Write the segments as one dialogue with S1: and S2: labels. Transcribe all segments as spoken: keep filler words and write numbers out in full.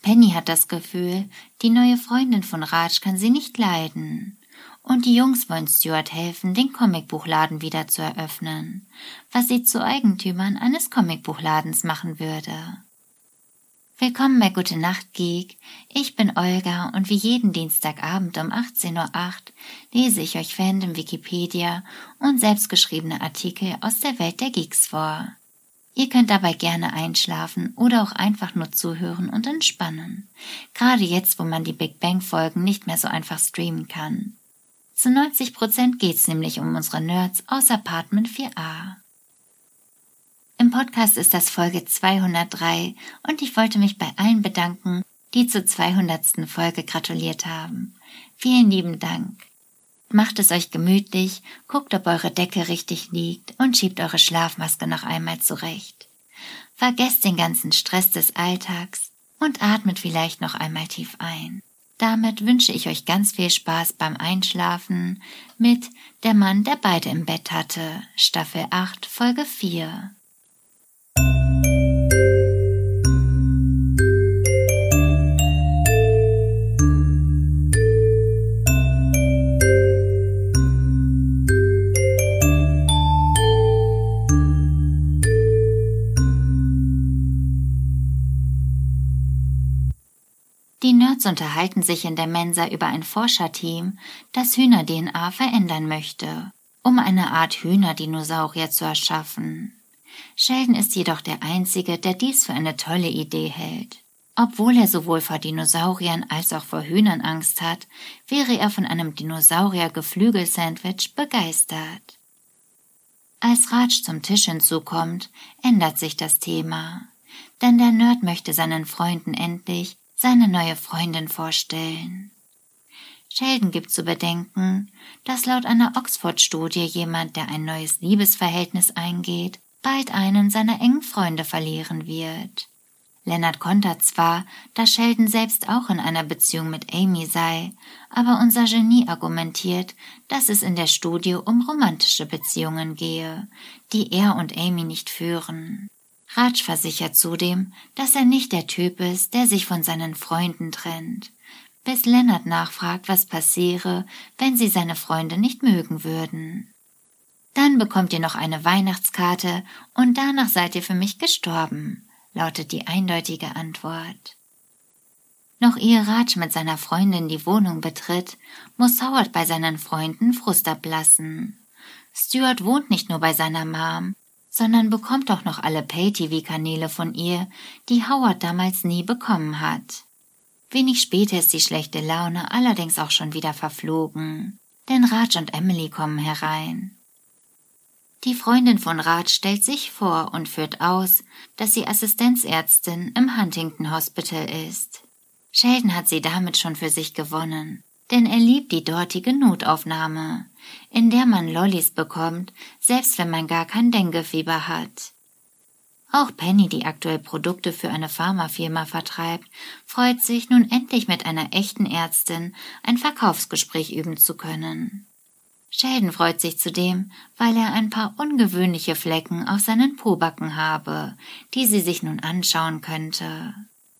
S1: Penny hat das Gefühl, die neue Freundin von Raj kann sie nicht leiden. Und die Jungs wollen Stuart helfen, den Comicbuchladen wieder zu eröffnen, was sie zu Eigentümern eines Comicbuchladens machen würde. Willkommen bei Gute Nacht Geek. Ich bin Olga und wie jeden Dienstagabend um achtzehn Uhr acht lese ich euch Fandom Wikipedia und selbstgeschriebene Artikel aus der Welt der Geeks vor. Ihr könnt dabei gerne einschlafen oder auch einfach nur zuhören und entspannen. Gerade jetzt, wo man die Big Bang Folgen nicht mehr so einfach streamen kann. Zu neunzig Prozent geht's nämlich um unsere Nerds aus Apartment vier a. Im Podcast ist das Folge zweihundertdrei und ich wollte mich bei allen bedanken, die zur zweihundertsten Folge gratuliert haben. Vielen lieben Dank. Macht es euch gemütlich, guckt, ob eure Decke richtig liegt und schiebt eure Schlafmaske noch einmal zurecht. Vergesst den ganzen Stress des Alltags und atmet vielleicht noch einmal tief ein. Damit wünsche ich euch ganz viel Spaß beim Einschlafen mit Der Mann, der beide im Bett hatte, Staffel acht, Folge vier. Die Nerds unterhalten sich in der Mensa über ein Forscherteam, das Hühner-D N A verändern möchte, um eine Art Hühnerdinosaurier zu erschaffen. Sheldon ist jedoch der Einzige, der dies für eine tolle Idee hält. Obwohl er sowohl vor Dinosauriern als auch vor Hühnern Angst hat, wäre er von einem Dinosaurier-Geflügel-Sandwich begeistert. Als Raj zum Tisch hinzukommt, ändert sich das Thema, denn der Nerd möchte seinen Freunden endlich seine neue Freundin vorstellen. Sheldon gibt zu bedenken, dass laut einer Oxford-Studie jemand, der ein neues Liebesverhältnis eingeht, bald einen seiner engen Freunde verlieren wird. Leonard kontert zwar, dass Sheldon selbst auch in einer Beziehung mit Amy sei, aber unser Genie argumentiert, dass es in der Studie um romantische Beziehungen gehe, die er und Amy nicht führen. Raj versichert zudem, dass er nicht der Typ ist, der sich von seinen Freunden trennt, bis Leonard nachfragt, was passiere, wenn sie seine Freunde nicht mögen würden. Dann bekommt ihr noch eine Weihnachtskarte und danach seid ihr für mich gestorben, lautet die eindeutige Antwort. Noch ehe Raj mit seiner Freundin die Wohnung betritt, muss Howard bei seinen Freunden Frust ablassen. Stuart wohnt nicht nur bei seiner Mom, sondern bekommt auch noch alle Pay-T V-Kanäle von ihr, die Howard damals nie bekommen hat. Wenig später ist die schlechte Laune allerdings auch schon wieder verflogen, denn Raj und Emily kommen herein. Die Freundin von Raj stellt sich vor und führt aus, dass sie Assistenzärztin im Huntington Hospital ist. Sheldon hat sie damit schon für sich gewonnen, denn er liebt die dortige Notaufnahme, in der man Lollis bekommt, selbst wenn man gar kein Denguefieber hat. Auch Penny, die aktuell Produkte für eine Pharmafirma vertreibt, freut sich, nun endlich mit einer echten Ärztin ein Verkaufsgespräch üben zu können. Sheldon freut sich zudem, weil er ein paar ungewöhnliche Flecken auf seinen Pobacken habe, die sie sich nun anschauen könnte.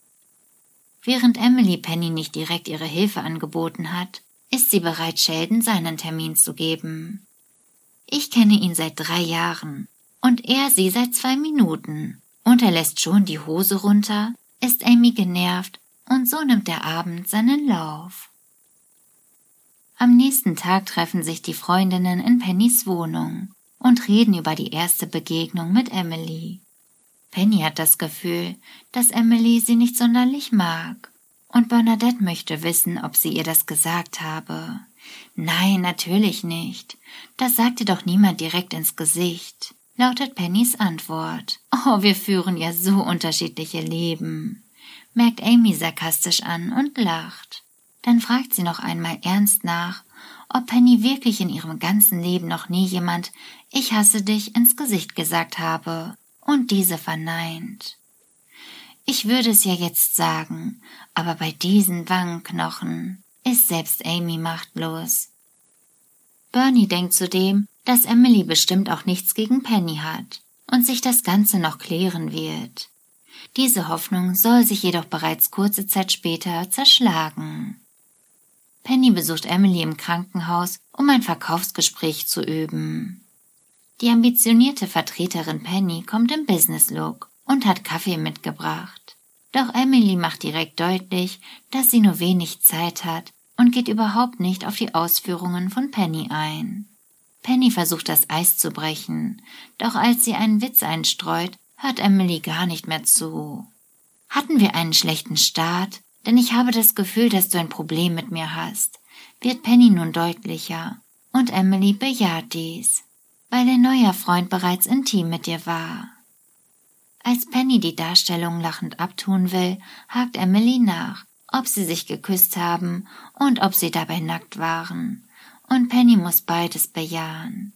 S1: Während Emily Penny nicht direkt ihre Hilfe angeboten hat, ist sie bereit, Sheldon seinen Termin zu geben. Ich kenne ihn seit drei Jahren und er sie seit zwei Minuten und er lässt schon die Hose runter, ist Amy genervt und so nimmt der Abend seinen Lauf. Am nächsten Tag treffen sich die Freundinnen in Pennys Wohnung und reden über die erste Begegnung mit Emily. Penny hat das Gefühl, dass Emily sie nicht sonderlich mag. Und Bernadette möchte wissen, ob sie ihr das gesagt habe. Nein, natürlich nicht. Das sagte doch niemand direkt ins Gesicht, lautet Pennys Antwort. Oh, wir führen ja so unterschiedliche Leben, merkt Amy sarkastisch an und lacht. Dann fragt sie noch einmal ernst nach, ob Penny wirklich in ihrem ganzen Leben noch nie jemand »Ich hasse dich« ins Gesicht gesagt habe. Und diese verneint. Ich würde es ja jetzt sagen, aber bei diesen Wangenknochen ist selbst Amy machtlos. Bernie denkt zudem, dass Emily bestimmt auch nichts gegen Penny hat und sich das Ganze noch klären wird. Diese Hoffnung soll sich jedoch bereits kurze Zeit später zerschlagen. Penny besucht Emily im Krankenhaus, um ein Verkaufsgespräch zu üben. Die ambitionierte Vertreterin Penny kommt im Business-Look und hat Kaffee mitgebracht. Doch Emily macht direkt deutlich, dass sie nur wenig Zeit hat und geht überhaupt nicht auf die Ausführungen von Penny ein. Penny versucht das Eis zu brechen, doch als sie einen Witz einstreut, hört Emily gar nicht mehr zu. »Hatten wir einen schlechten Start? Denn ich habe das Gefühl, dass du ein Problem mit mir hast«, wird Penny nun deutlicher, und Emily bejaht dies, weil ihr neuer Freund bereits intim mit ihr war. Als Penny die Darstellung lachend abtun will, hakt Emily nach, ob sie sich geküsst haben und ob sie dabei nackt waren, und Penny muss beides bejahen.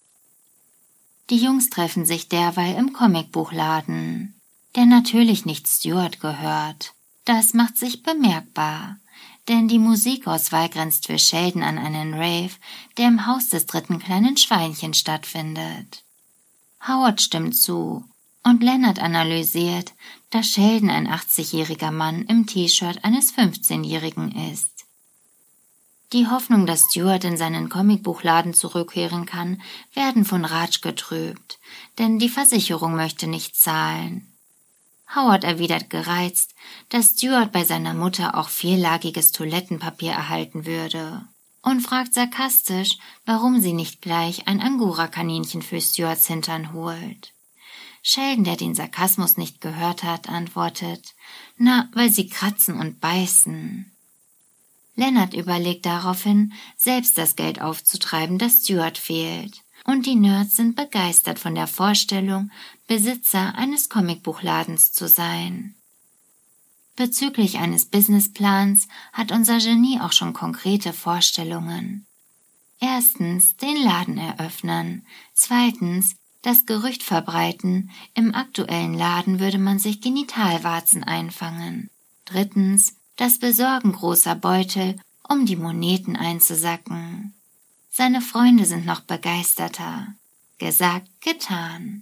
S1: Die Jungs treffen sich derweil im Comicbuchladen, der natürlich nicht Stuart gehört. Das macht sich bemerkbar, denn die Musikauswahl grenzt für Sheldon an einen Rave, der im Haus des dritten kleinen Schweinchen stattfindet. Howard stimmt zu und Leonard analysiert, dass Sheldon ein achtzigjähriger Mann im T-Shirt eines fünfzehnjährigen ist. Die Hoffnung, dass Stuart in seinen Comicbuchladen zurückkehren kann, werden von Raj getrübt, denn die Versicherung möchte nicht zahlen. Howard erwidert gereizt, dass Stuart bei seiner Mutter auch vierlagiges Toilettenpapier erhalten würde und fragt sarkastisch, warum sie nicht gleich ein Angora-Kaninchen für Stuarts Hintern holt. Sheldon, der den Sarkasmus nicht gehört hat, antwortet, na, weil sie kratzen und beißen. Leonard überlegt daraufhin, selbst das Geld aufzutreiben, das Stuart fehlt. Und die Nerds sind begeistert von der Vorstellung, Besitzer eines Comicbuchladens zu sein. Bezüglich eines Businessplans hat unser Genie auch schon konkrete Vorstellungen. Erstens den Laden eröffnen, zweitens das Gerücht verbreiten, im aktuellen Laden würde man sich Genitalwarzen einfangen, drittens das Besorgen großer Beutel, um die Moneten einzusacken. Seine Freunde sind noch begeisterter. Gesagt, getan.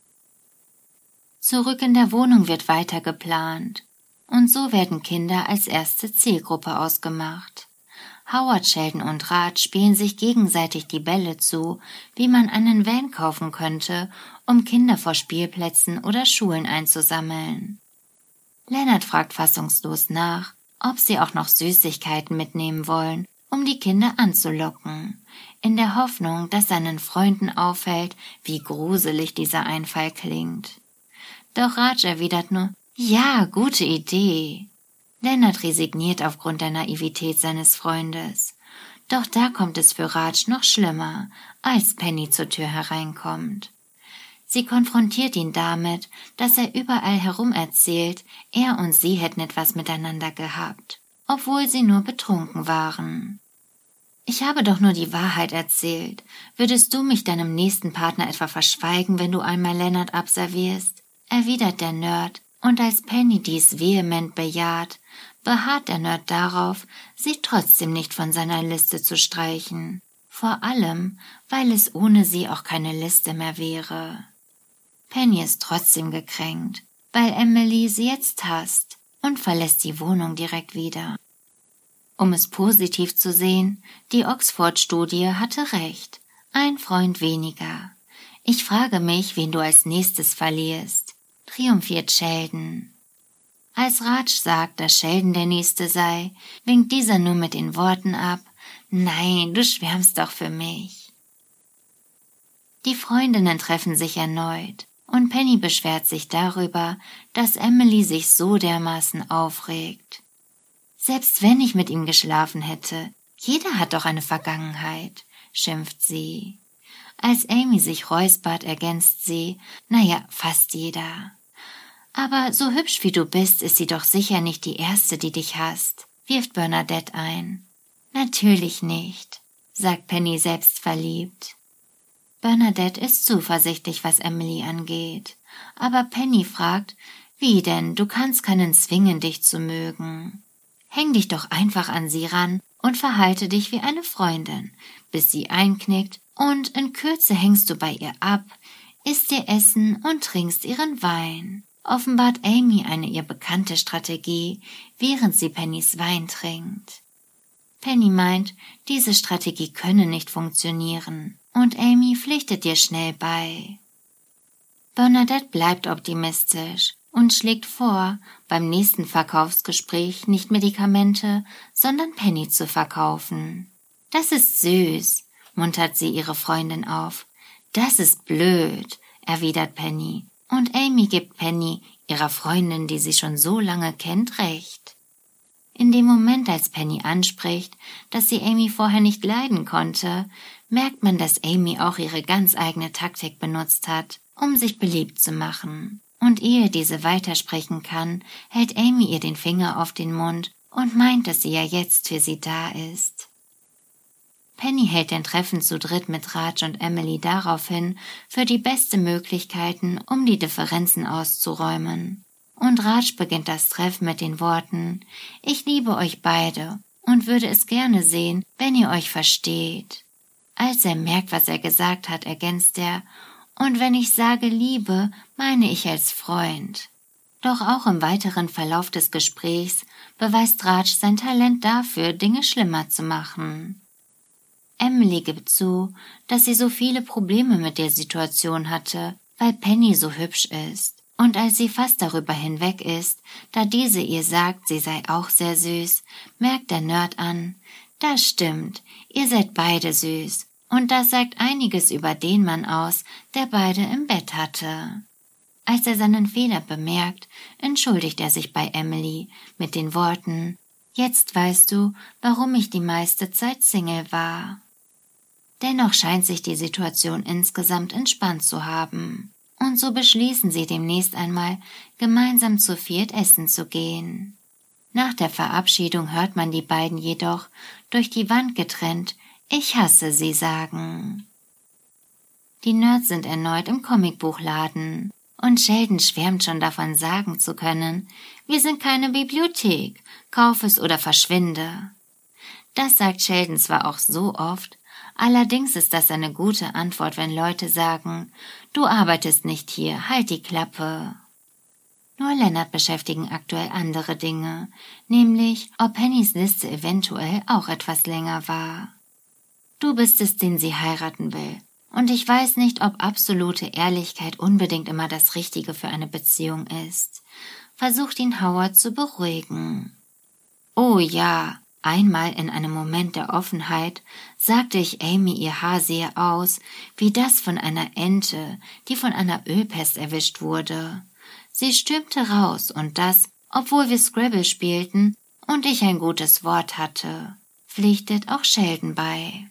S1: Zurück in der Wohnung wird weiter geplant. Und so werden Kinder als erste Zielgruppe ausgemacht. Howard, Sheldon und Raj spielen sich gegenseitig die Bälle zu, wie man einen Van kaufen könnte, um Kinder vor Spielplätzen oder Schulen einzusammeln. Leonard fragt fassungslos nach, ob sie auch noch Süßigkeiten mitnehmen wollen, um die Kinder anzulocken, in der Hoffnung, dass seinen Freunden auffällt, wie gruselig dieser Einfall klingt. Doch Raj erwidert nur, ja, gute Idee. Leonard resigniert aufgrund der Naivität seines Freundes. Doch da kommt es für Raj noch schlimmer, als Penny zur Tür hereinkommt. Sie konfrontiert ihn damit, dass er überall herum erzählt, er und sie hätten etwas miteinander gehabt, obwohl sie nur betrunken waren. »Ich habe doch nur die Wahrheit erzählt. Würdest du mich deinem nächsten Partner etwa verschweigen, wenn du einmal Leonard abservierst?« erwidert der Nerd, und als Penny dies vehement bejaht, beharrt der Nerd darauf, sie trotzdem nicht von seiner Liste zu streichen, vor allem, weil es ohne sie auch keine Liste mehr wäre. Penny ist trotzdem gekränkt, weil Emily sie jetzt hasst und verlässt die Wohnung direkt wieder. Um es positiv zu sehen, die Oxford-Studie hatte recht, ein Freund weniger. Ich frage mich, wen du als nächstes verlierst, triumphiert Sheldon. Als Raj sagt, dass Sheldon der Nächste sei, winkt dieser nur mit den Worten ab, nein, du schwärmst doch für mich. Die Freundinnen treffen sich erneut. Und Penny beschwert sich darüber, dass Emily sich so dermaßen aufregt. Selbst wenn ich mit ihm geschlafen hätte, jeder hat doch eine Vergangenheit, schimpft sie. Als Amy sich räuspert, ergänzt sie, naja, fast jeder. Aber so hübsch wie du bist, ist sie doch sicher nicht die Erste, die dich hasst, wirft Bernadette ein. Natürlich nicht, sagt Penny selbstverliebt. Bernadette ist zuversichtlich, was Emily angeht, aber Penny fragt, wie denn, du kannst keinen zwingen, dich zu mögen. Häng dich doch einfach an sie ran und verhalte dich wie eine Freundin, bis sie einknickt und in Kürze hängst du bei ihr ab, isst ihr Essen und trinkst ihren Wein. offenbart Amy eine ihr bekannte Strategie, während sie Pennys Wein trinkt. Penny meint, diese Strategie könne nicht funktionieren und Amy pflichtet ihr schnell bei. Bernadette bleibt optimistisch und schlägt vor, beim nächsten Verkaufsgespräch nicht Medikamente, sondern Penny zu verkaufen. Das ist süß, muntert sie ihre Freundin auf. Das ist blöd, erwidert Penny, und Amy gibt Penny, ihrer Freundin, die sie schon so lange kennt, recht. In dem Moment, als Penny anspricht, dass sie Amy vorher nicht leiden konnte, merkt man, dass Amy auch ihre ganz eigene Taktik benutzt hat, um sich beliebt zu machen. Und ehe diese weitersprechen kann, hält Amy ihr den Finger auf den Mund und meint, dass sie ja jetzt für sie da ist. Penny hält den Treffen zu dritt mit Raj und Emily daraufhin für die beste Möglichkeiten, um die Differenzen auszuräumen. Und Raj beginnt das Treffen mit den Worten: »Ich liebe euch beide und würde es gerne sehen, wenn ihr euch versteht.« Als er merkt, was er gesagt hat, ergänzt er: »Und wenn ich sage Liebe, meine ich als Freund.« Doch auch im weiteren Verlauf des Gesprächs beweist Raj sein Talent dafür, Dinge schlimmer zu machen. Emily gibt zu, dass sie so viele Probleme mit der Situation hatte, weil Penny so hübsch ist. Und als sie fast darüber hinweg ist, da diese ihr sagt, sie sei auch sehr süß, merkt der Nerd an: »Das stimmt, ihr seid beide süß. Und das sagt einiges über den Mann aus, der beide im Bett hatte.« Als er seinen Fehler bemerkt, entschuldigt er sich bei Emily mit den Worten: »Jetzt weißt du, warum ich die meiste Zeit Single war.« Dennoch scheint sich die Situation insgesamt entspannt zu haben. Und so beschließen sie demnächst einmal, gemeinsam zu viert essen zu gehen. Nach der Verabschiedung hört man die beiden jedoch, durch die Wand getrennt, »Ich hasse sie« sagen. Die Nerds sind erneut im Comicbuchladen und Sheldon schwärmt schon davon, sagen zu können: »Wir sind keine Bibliothek, kauf es oder verschwinde.« Das sagt Sheldon zwar auch so oft, allerdings ist das eine gute Antwort, wenn Leute sagen: »Du arbeitest nicht hier, halt die Klappe.« Nur Leonard beschäftigen aktuell andere Dinge, nämlich ob Pennys Liste eventuell auch etwas länger war. »Du bist es, den sie heiraten will, und ich weiß nicht, ob absolute Ehrlichkeit unbedingt immer das Richtige für eine Beziehung ist«, versucht ihn Howard zu beruhigen. »Oh ja, einmal in einem Moment der Offenheit sagte ich Amy ihr Haar sehe aus wie das von einer Ente, die von einer Ölpest erwischt wurde. Sie stürmte raus und das, obwohl wir Scrabble spielten und ich ein gutes Wort hatte«, pflichtet auch Sheldon bei.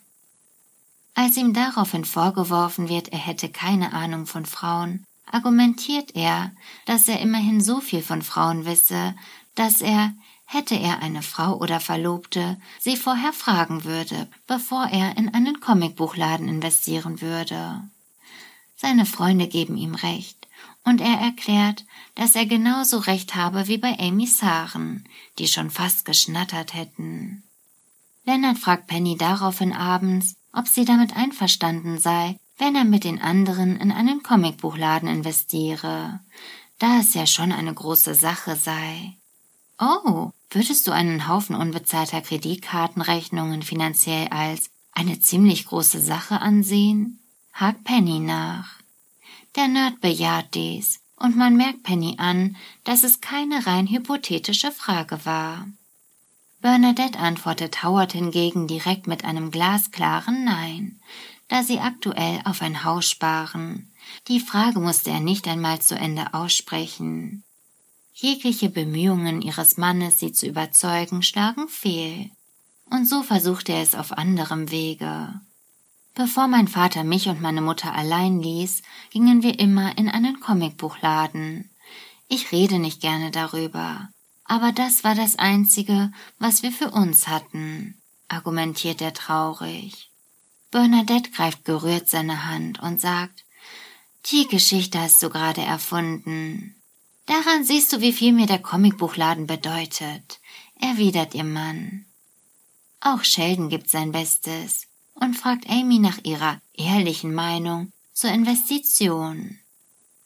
S1: Als ihm daraufhin vorgeworfen wird, er hätte keine Ahnung von Frauen, argumentiert er, dass er immerhin so viel von Frauen wisse, dass er, hätte er eine Frau oder Verlobte, sie vorher fragen würde, bevor er in einen Comicbuchladen investieren würde. Seine Freunde geben ihm recht, und er erklärt, dass er genauso recht habe wie bei Amys Haaren, die schon fast geschnattert hätten. Leonard fragt Penny daraufhin abends, ob sie damit einverstanden sei, wenn er mit den anderen in einen Comicbuchladen investiere, da es ja schon eine große Sache sei. »Oh, würdest du einen Haufen unbezahlter Kreditkartenrechnungen finanziell als eine ziemlich große Sache ansehen?« hakt Penny nach. Der Nerd bejaht dies, und man merkt Penny an, dass es keine rein hypothetische Frage war. Bernadette antwortet Howard hingegen direkt mit einem glasklaren Nein, da sie aktuell auf ein Haus sparen. Die Frage musste er nicht einmal zu Ende aussprechen. Jegliche Bemühungen ihres Mannes, sie zu überzeugen, schlagen fehl. Und so versucht er es auf anderem Wege. Bevor mein Vater mich und meine Mutter allein ließ, gingen wir immer in einen Comicbuchladen. Ich rede nicht gerne darüber, aber das war das Einzige, was wir für uns hatten, argumentiert er traurig. Bernadette greift gerührt seine Hand und sagt: »Die Geschichte hast du gerade erfunden.« »Daran siehst du, wie viel mir der Comicbuchladen bedeutet«, erwidert ihr Mann. Auch Sheldon gibt sein Bestes und fragt Amy nach ihrer ehrlichen Meinung zur Investition.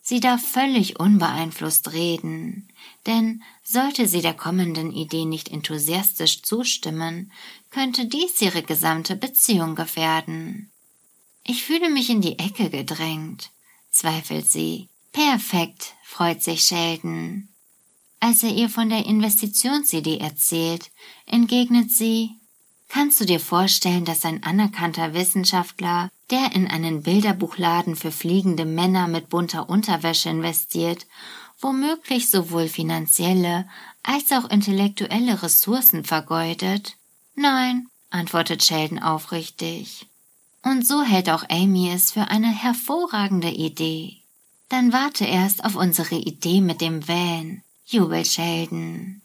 S1: Sie darf völlig unbeeinflusst reden, denn sollte sie der kommenden Idee nicht enthusiastisch zustimmen, könnte dies ihre gesamte Beziehung gefährden. »Ich fühle mich in die Ecke gedrängt«, zweifelt sie. »Perfekt«, freut sich Sheldon. Als er ihr von der Investitionsidee erzählt, entgegnet sie: »Kannst du dir vorstellen, dass ein anerkannter Wissenschaftler, der in einen Bilderbuchladen für fliegende Männer mit bunter Unterwäsche investiert, womöglich sowohl finanzielle als auch intellektuelle Ressourcen vergeudet?« »Nein«, antwortet Sheldon aufrichtig. Und so hält auch Amy es für eine hervorragende Idee. »Dann warte erst auf unsere Idee mit dem Van«, jubelt Sheldon.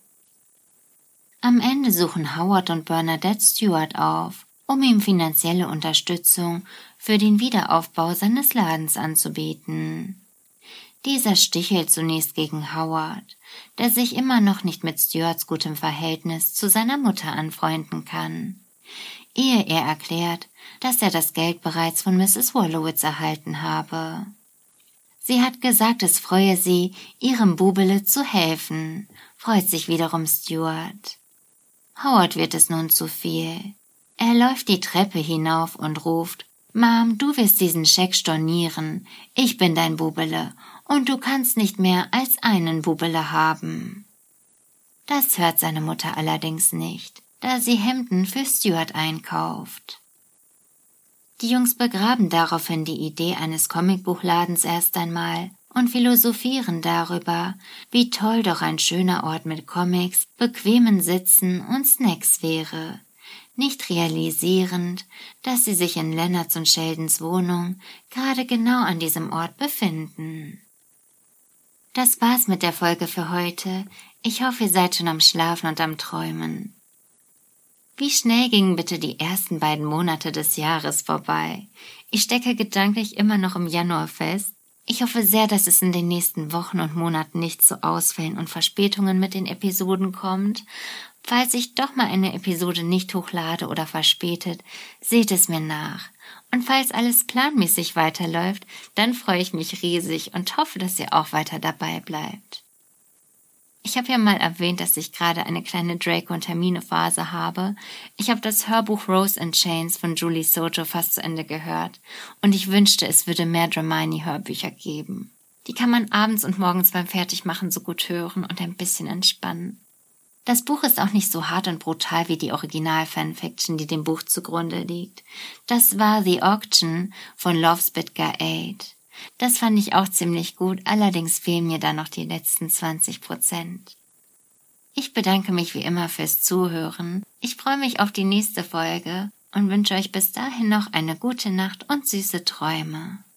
S1: Am Ende suchen Howard und Bernadette Stuart auf, um ihm finanzielle Unterstützung für den Wiederaufbau seines Ladens anzubieten. Dieser stichelt zunächst gegen Howard, der sich immer noch nicht mit Stuarts gutem Verhältnis zu seiner Mutter anfreunden kann, ehe er erklärt, dass er das Geld bereits von Misses Wolowitz erhalten habe. Sie hat gesagt, es freue sie, ihrem Bubele zu helfen, freut sich wiederum Stuart. Howard wird es nun zu viel. Er läuft die Treppe hinauf und ruft: »Mom, du wirst diesen Scheck stornieren. Ich bin dein Bubele und du kannst nicht mehr als einen Bubele haben.« Das hört seine Mutter allerdings nicht, da sie Hemden für Stuart einkauft. Die Jungs begraben daraufhin die Idee eines Comicbuchladens erst einmal und philosophieren darüber, wie toll doch ein schöner Ort mit Comics, bequemen Sitzen und Snacks wäre, nicht realisierend, dass sie sich in Leonards und Sheldons Wohnung gerade genau an diesem Ort befinden. Das war's mit der Folge für heute. Ich hoffe, ihr seid schon am Schlafen und am Träumen. Wie schnell gingen bitte die ersten beiden Monate des Jahres vorbei. Ich stecke gedanklich immer noch im Januar fest. Ich hoffe sehr, dass es in den nächsten Wochen und Monaten nicht zu Ausfällen und Verspätungen mit den Episoden kommt. Falls ich doch mal eine Episode nicht hochlade oder verspätet, seht es mir nach. Und falls alles planmäßig weiterläuft, dann freue ich mich riesig und hoffe, dass ihr auch weiter dabei bleibt. Ich habe ja mal erwähnt, dass ich gerade eine kleine Draco- und Hermine-Phase habe. Ich habe das Hörbuch Rose and Chains von Julie Soto fast zu Ende gehört und ich wünschte, es würde mehr Dramini-Hörbücher geben. Die kann man abends und morgens beim Fertigmachen so gut hören und ein bisschen entspannen. Das Buch ist auch nicht so hart und brutal wie die Original-Fanfiction, die dem Buch zugrunde liegt. Das war The Auction von Love's Bidgar Aid. Das fand ich auch ziemlich gut, allerdings fehlen mir da noch die letzten zwanzig Prozent. Ich bedanke mich wie immer fürs Zuhören. Ich freue mich auf die nächste Folge und wünsche euch bis dahin noch eine gute Nacht und süße Träume.